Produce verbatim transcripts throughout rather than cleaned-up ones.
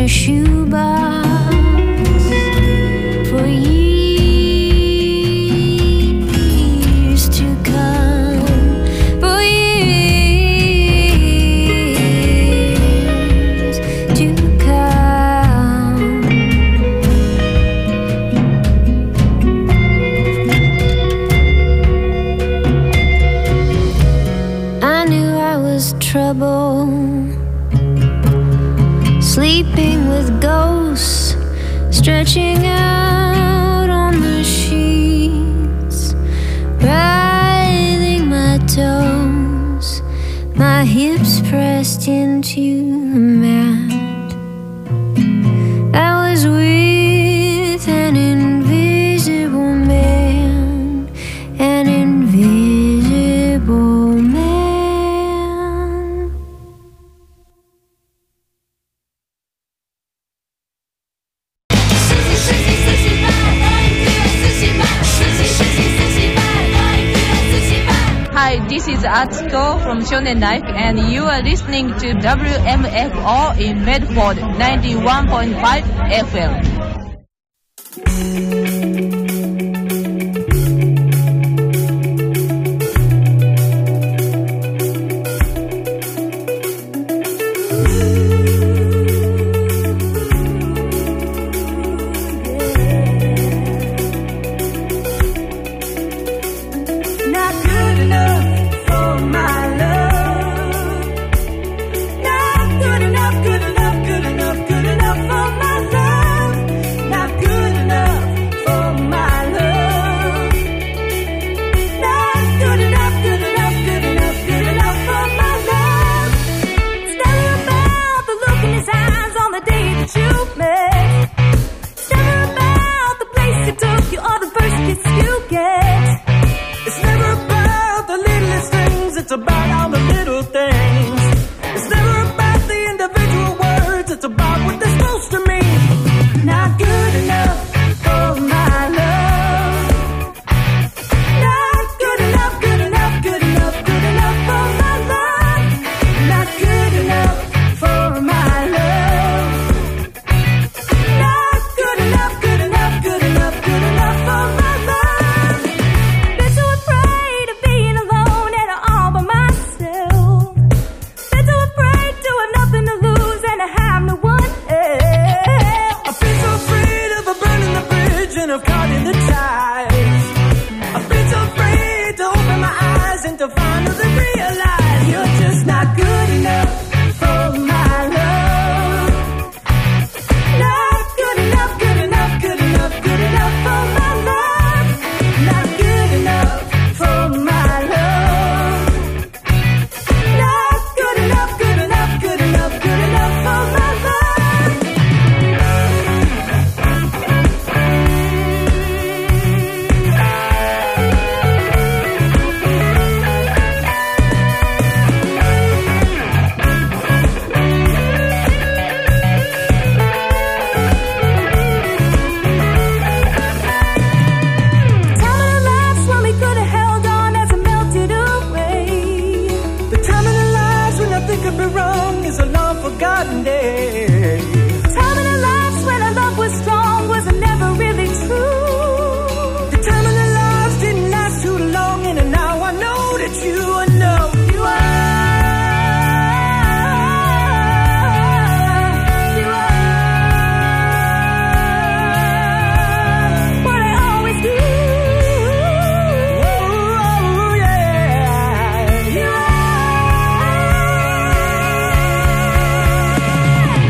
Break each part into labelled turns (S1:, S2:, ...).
S1: a shoebox for years to come, for years to come. I knew I was trouble, sleeping with ghosts, stretching out on the sheets, writhing my toes, my hips pressed into the mat. I was with an invisible man, an invisible man.
S2: Hi, this is Atsuko from Shonen Life, and you are listening to W M F O in Medford, ninety-one point five F M.
S3: Not good enough for my love. Not good enough, good enough, good enough, good enough for my love. Not good enough for my love. Not good enough, good enough, good enough, good enough for my love. It's never about the look in his eyes on the day that you met. It's never about the place you took you or the first kiss you get. It's never about the littlest things, it's about all the little things. It's never about the individual words, it's about what they're supposed to mean. Not good enough for my love. Not good enough, good enough, good enough, good enough for my love. Not good enough for my love. Not good enough, good enough, good enough, good enough for my love. Been too afraid of being alone and all by myself. Been too afraid to have nothing to lose and to have no one else. I've been so afraid of burning the bridge and of caught in the ties. I've been so afraid to open my eyes and to finally realize you're just not good enough for my love. Not good enough, good enough, good enough, good enough for my love. Not good enough for my love. Not good enough, good enough, good enough, good enough for my love. Time in our lives when we could have held on as it melted away. The time in our lives when nothing could be wrong is a long forgotten day. Time in our lives when our love was strong was never really true. The time in our lives didn't last too long, and now I know that you know you are. You are what I always do. Oh, yeah. You are.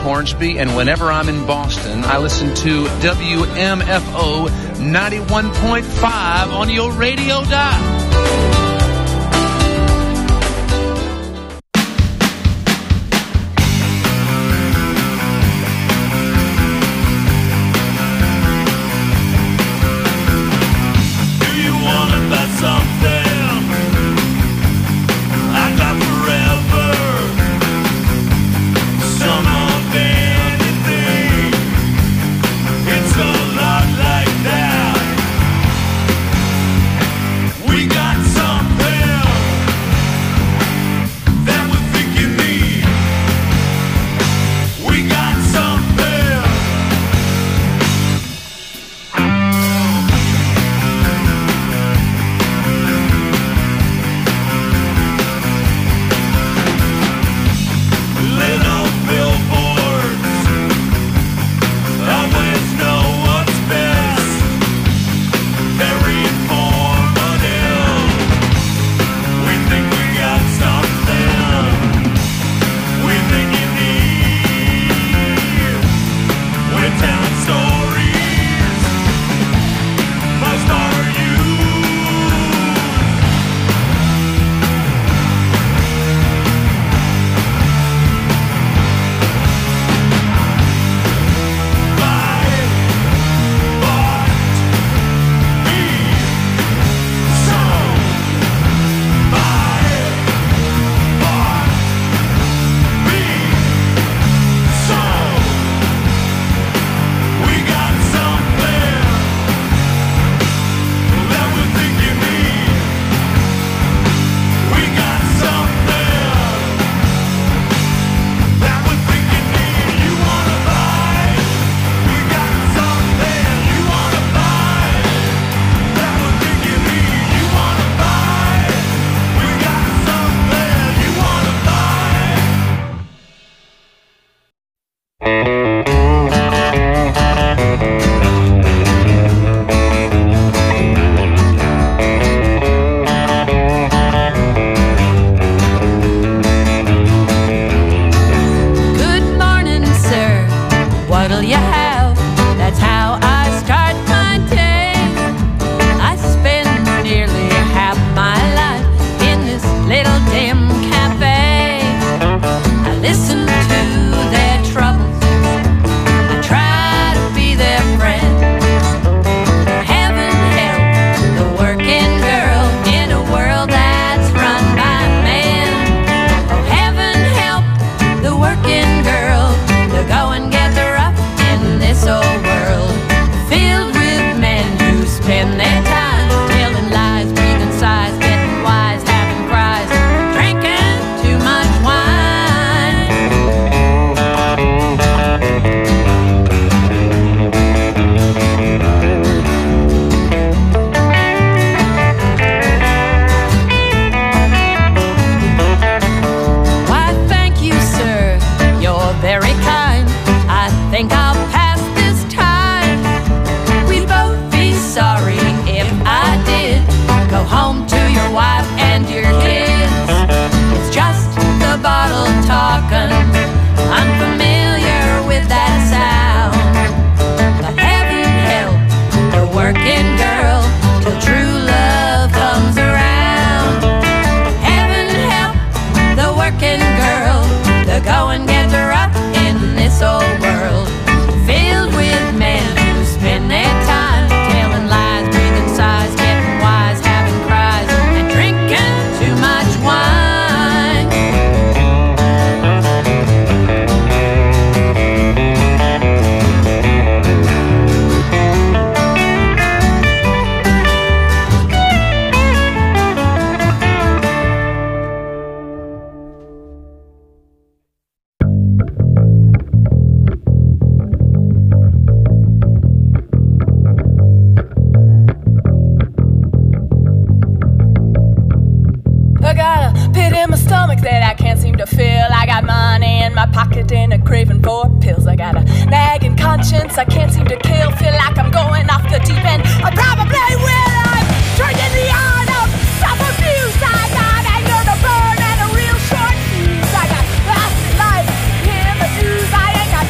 S4: Hornsby, and whenever I'm in Boston, I listen to W M F O ninety-one point five on your radio dial.
S5: conscience I can't seem to kill. Feel like I'm going off the deep end. I probably will. I'm drinking the art of self-abuse. I got anger to burn and a real short fuse. I got lasting life in the news. I ain't got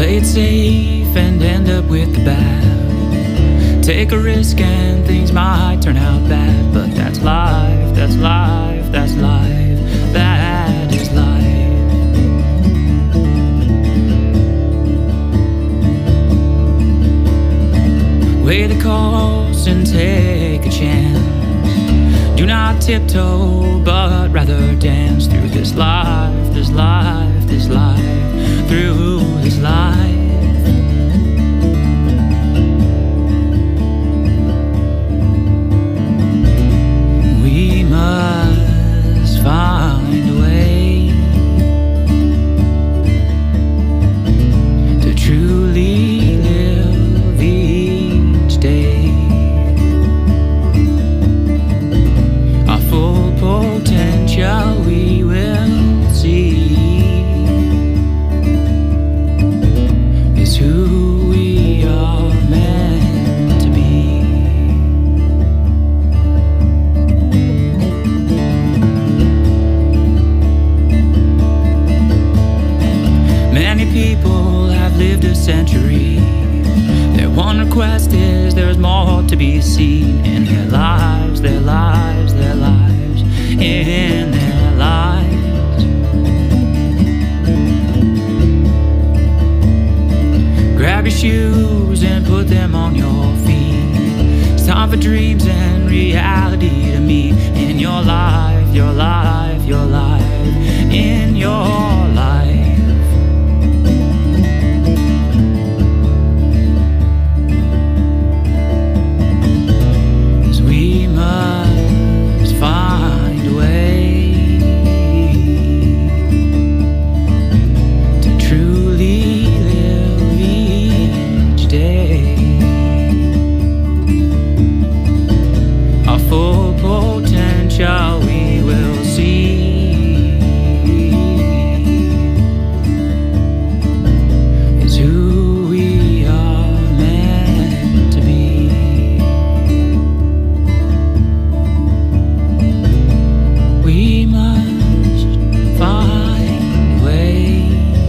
S6: Play it safe and end up with the bad. Take a risk and things might turn out bad, but that's life, that's life, that's life, that is life. Weigh the cost and take a chance. Do not tiptoe, but rather dance through this life, this life, this life, through this life. We must find a way to truly live each day. Our full potential we will see is who we are meant to be. Many people have lived a century. Their one request is there's more to be seen in their lives, their lives, their lives, in their lives. Grab your shoes and put them on your feet. It's time for dreams and reality to meet in your life, your life, your life, in your life. 'Cause we must find a way to truly live each day. Our full potential we will see is who we are meant to be. We must find a way.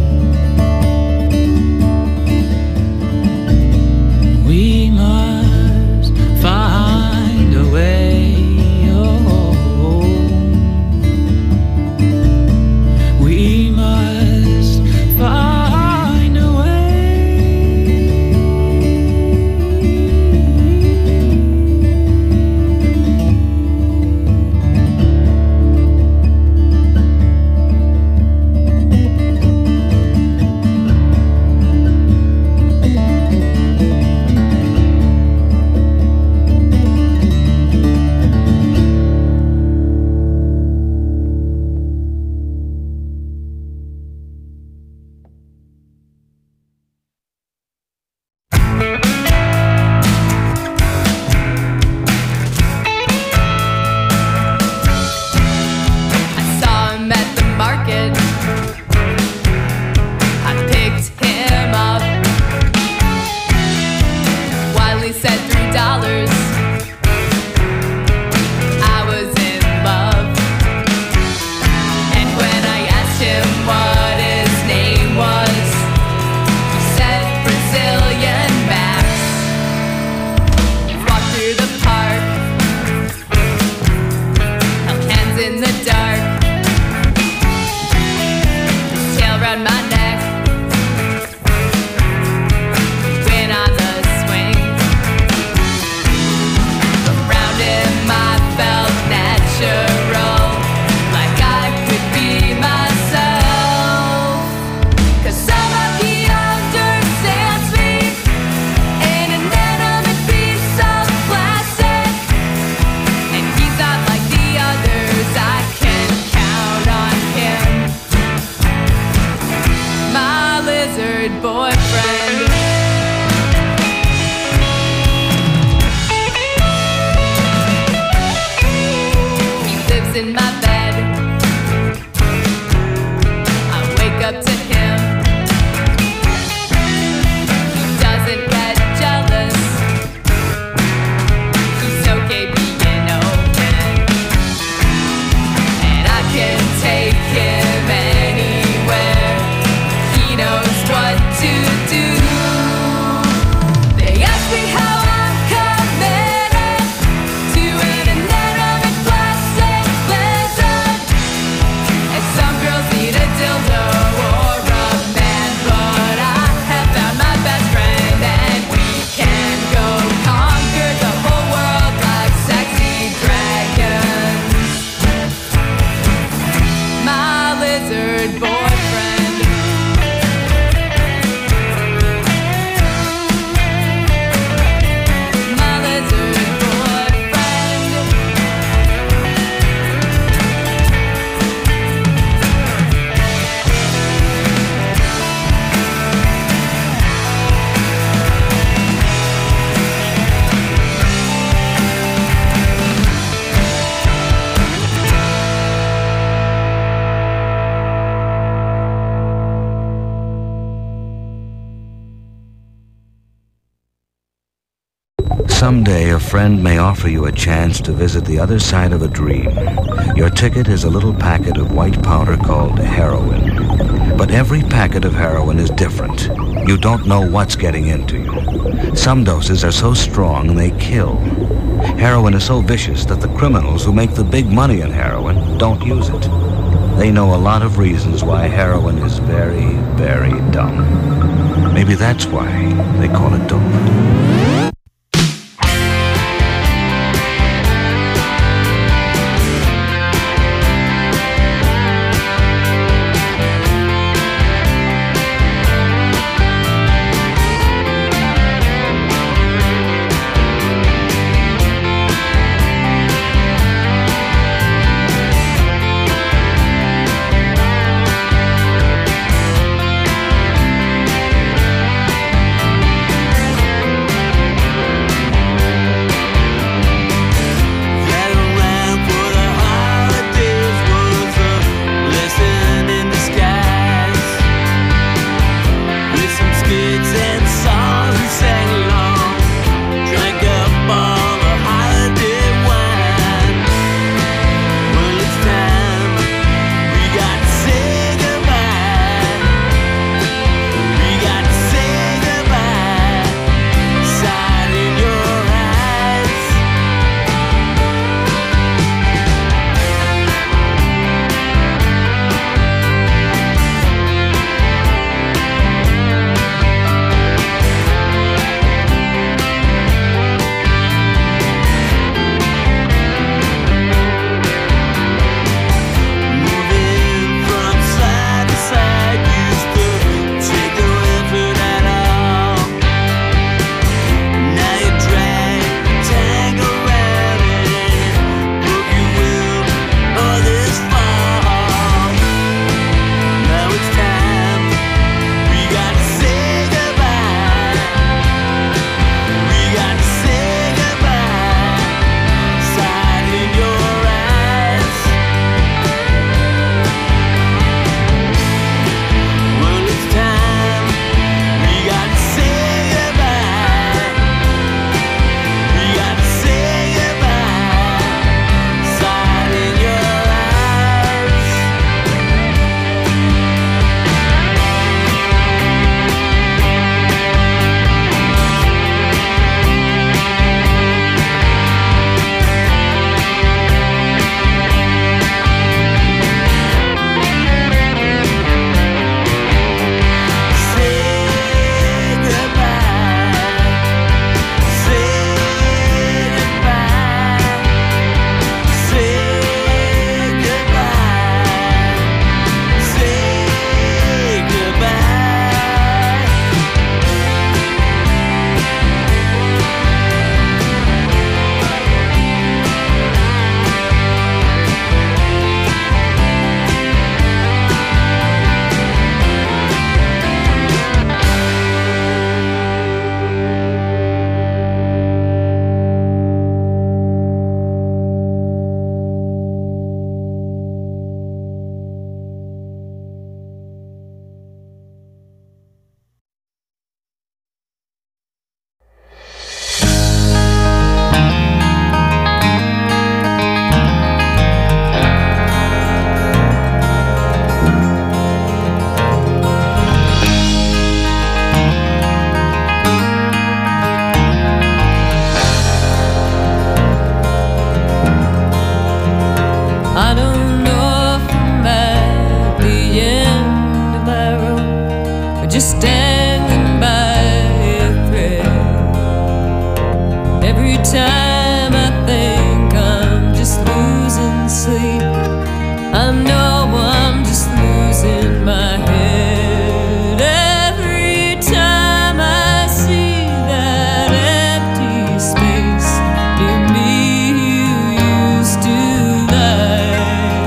S6: We must find a way. Oh, we must find a way.
S5: I saw him at the market. I picked him up. Wiley said three dollars. I was in love. And when I asked him what his name was, he said Brazilian Max. Walked through the park, held hands in the dark. His tail round my neck. Went on the swing. Around him I felt natural, like I could be myself. 'Cause somehow he understands me, an inanimate piece of plastic. And he's not like the others, I can count on him. My lizard boyfriend. He lives in my bed. I wake up to him. He doesn't get jealous. He's okay being open. And I can take him anywhere. He knows what to do.
S7: Someday, a friend may offer you a chance to visit the other side of a dream. Your ticket is a little packet of white powder called heroin. But every packet of heroin is different. You don't know what's getting into you. Some doses are so strong they kill. Heroin is so vicious that the criminals who make the big money in heroin don't use it. They know a lot of reasons why heroin is very, very dumb. Maybe that's why they call it dope.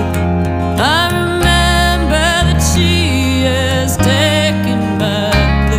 S8: I remember that she has taken my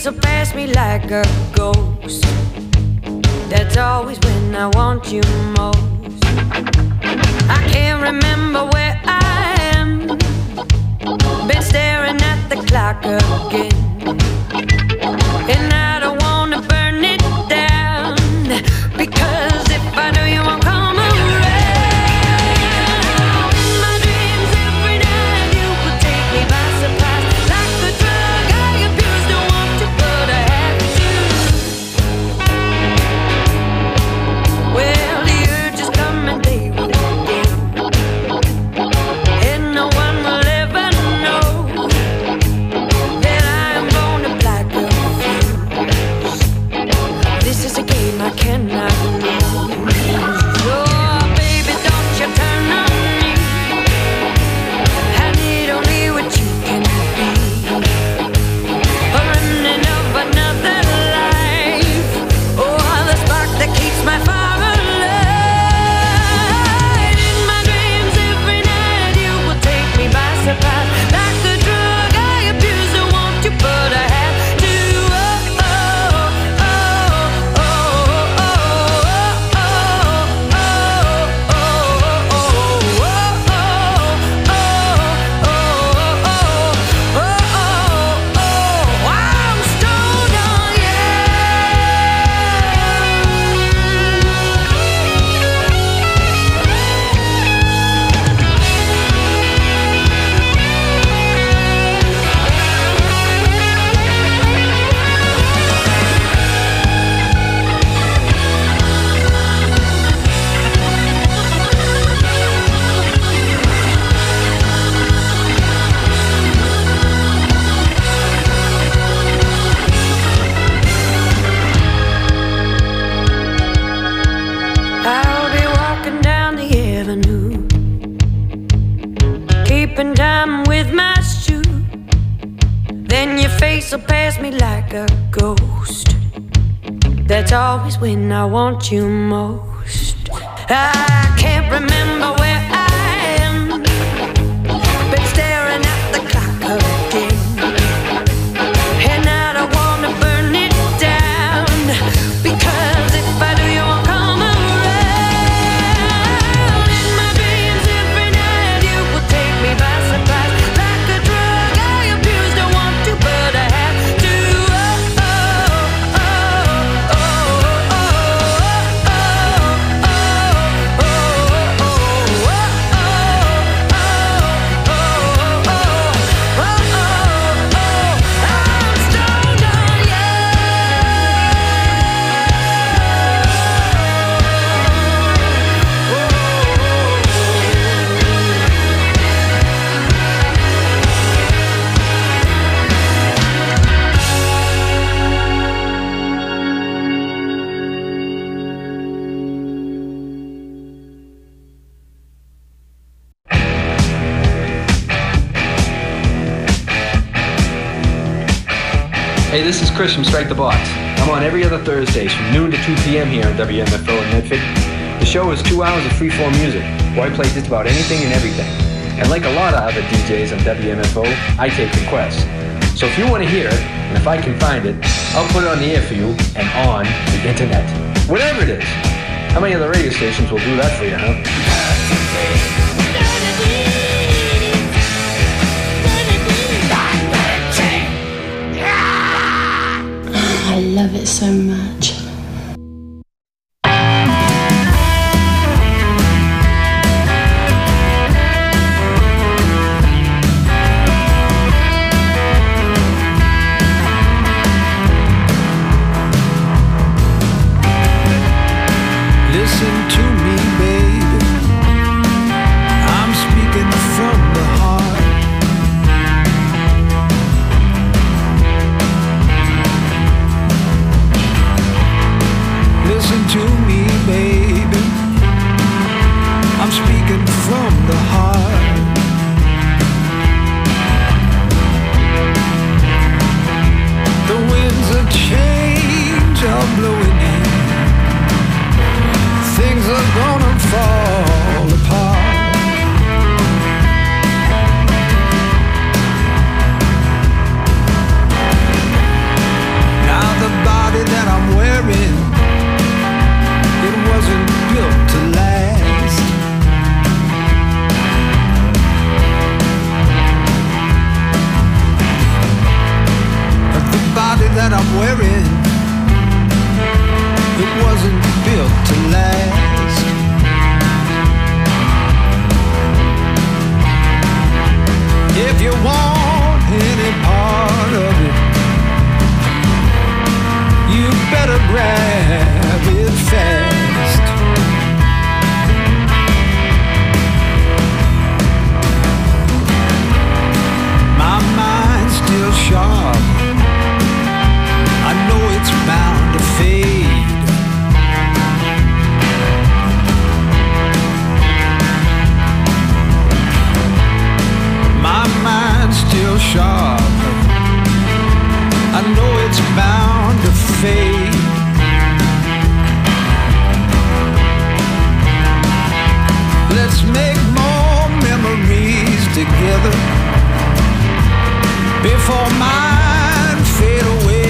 S8: face will pass me like a ghost. That's always when I want you most. I can't remember where I am. Been staring at the clock again. And I don't wanna burn it down, because if I do, you won't come around. In my dreams every night you would take me by surprise. Like a drug I abuse, don't want to, but I have to. Well, the urge is coming, they will again. And no one will ever know that I am gonna black a fuse. This is a game I cannot lose. Oh, baby, don't you turn on me. I need only what you can be. A remnant of another life. Oh, the spark that keeps my fire alive. In my dreams every night you will take me by surprise. Like a drug I abuse, don't want you, but I have to. Oh, oh, oh, oh, oh, oh, oh, oh, oh, I'm stoned on you. I'll be walking down the avenue, keeping time with my shoe. Then your face will pass me like a ghost. That's always when I want you most. I can't remember where I am. Been staring at the clock again. And I don't wanna burn it down, because if I do, you won't come around. In my dreams every night you will take me by surprise. Like a drug I abuse, don't want to, but I have to. Oh, oh, oh, oh, oh, oh, oh, oh, oh, oh, I'm stoned on you.
S9: Hey, this is Chris from Strike the Box. I'm on every other Thursdays from noon to two p.m. here on W M F O in Medford. The show is two hours of freeform music, where I play just about anything and everything. And like a lot of other D Js on W M F O, I take requests. So if you want to hear it, and if I can find it, I'll put it on the air for you and on the internet. Whatever it is. How many other radio stations will do that for you, huh?
S10: I love it so much.
S3: Listen to me, baby. I'm speaking from the heart. Listen to me, baby. I'm speaking from the heart. The winds of change are blowing in. Things are gonna fall apart.
S11: that I'm wearing, it wasn't built to last. If you want any part of it, you better grab it fast. My mind's still sharp, I know it's bound to fade. My mind's still sharp, I know it's bound to fade. Let's make more memories together before mine fade away.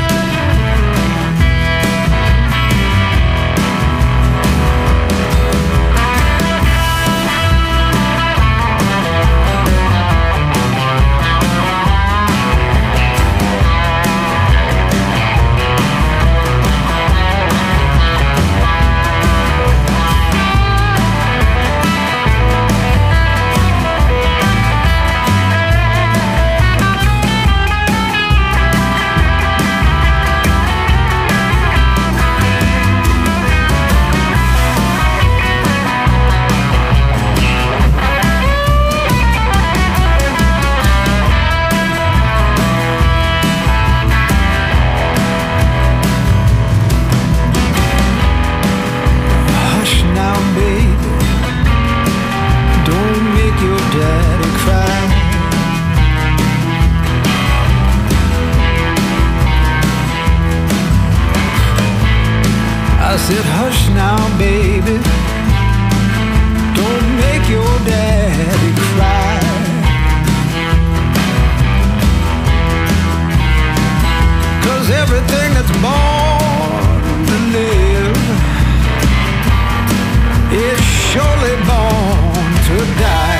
S11: I said, hush now, baby, don't make your daddy cry. Cause everything that's born to live is surely born to die.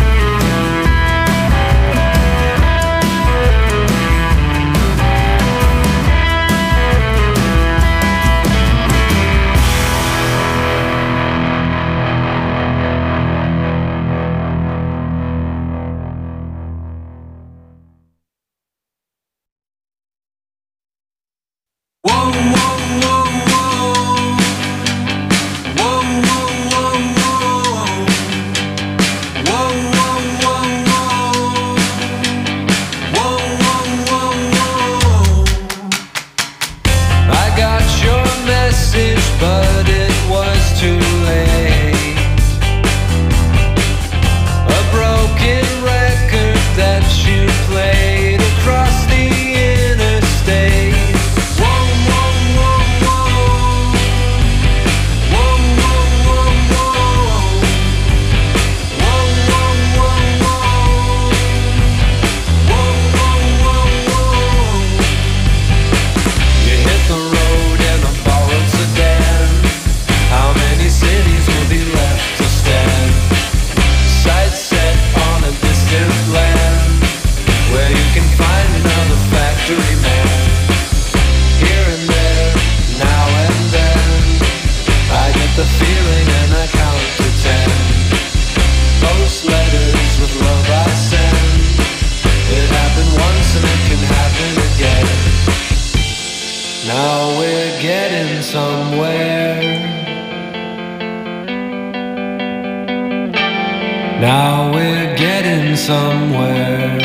S12: Now we're getting somewhere.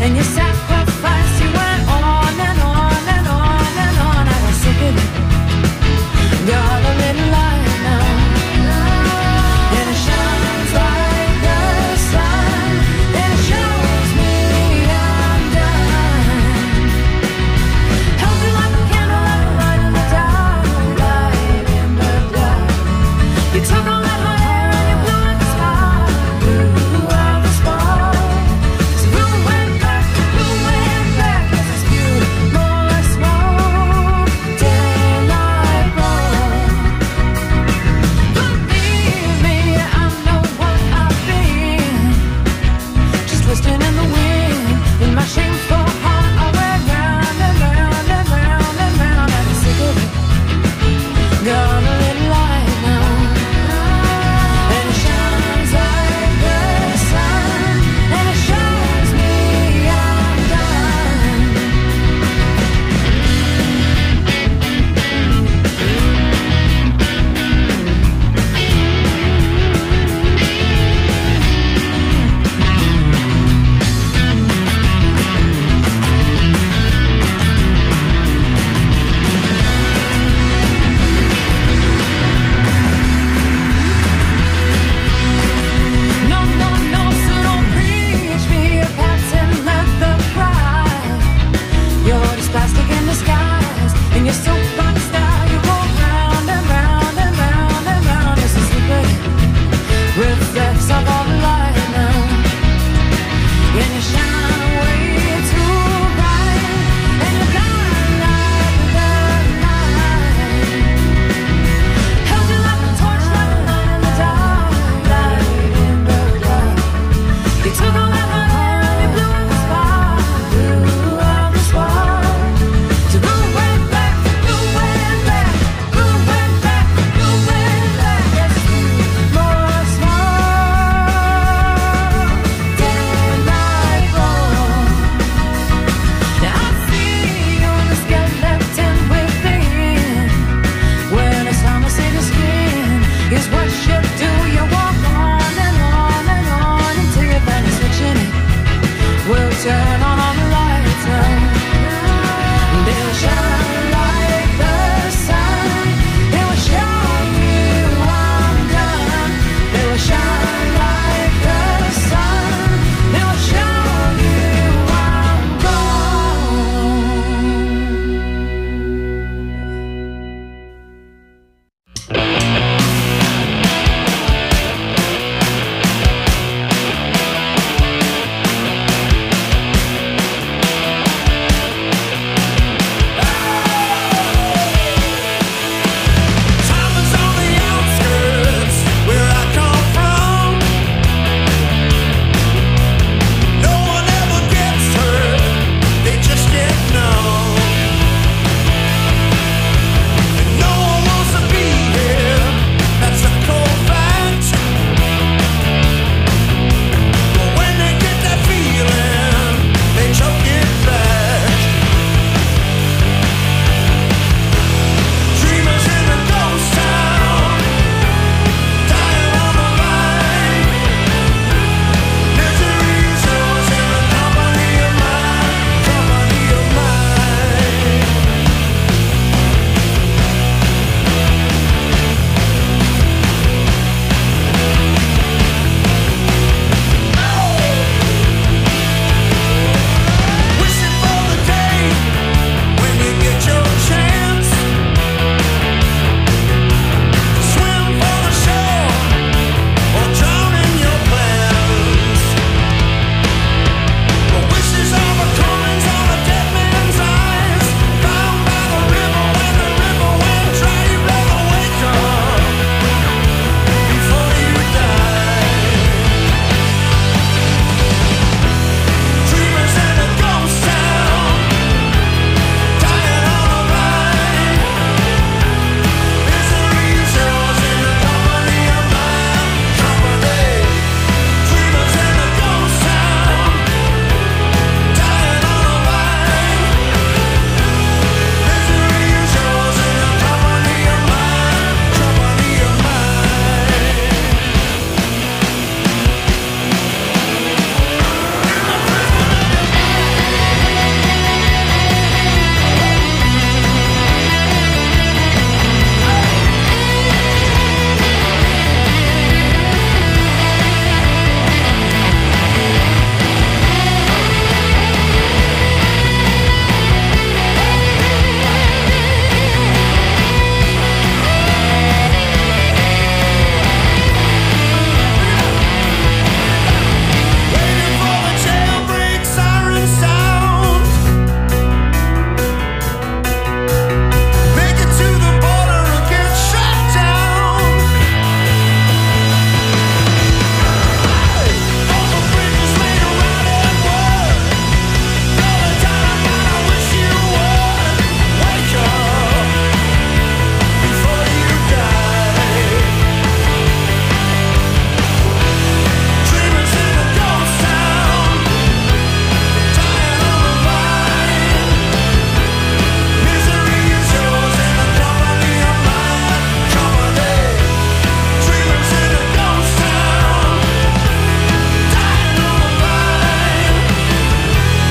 S5: and your sacrifice. You went on and on and on and on. I got sick of it. Got a little light now, and it shines like the sun, and it shows me I'm done. Held you like a candle, like a light in the dark, light in the dark. You took all that my hair and you blew like a spark, blew out the spark. So blue went back, blue went back, yes it's beautiful like smoke, daylight roll. Believe me, I know what I've been, just twisting in the wind. In my shameful heart I went round and round and round and round. I'm sick of it. Got a little light now, and it shines like the sun, and it shows me I'm done. No, no, no, so don't preach me a pattern, let the pride. You're just plastic in disguise, and your soapbox style. You go round and round and round and round. It's a secret, reflects of all the light now, and you shine way too bright, and you blind like the night. Held you like a torch, like a light in the dark, light in the dark. You took all that hot air and you blew out the spark, blew out the spark. So blue went back, blue went back, blue went back, blue went back. Yes, more smoke, daylight roll. Now I see you're the skeleton within. When it's time to see the skin, here's what you do. You walk on and on and on until you find a switch in it. We'll turn on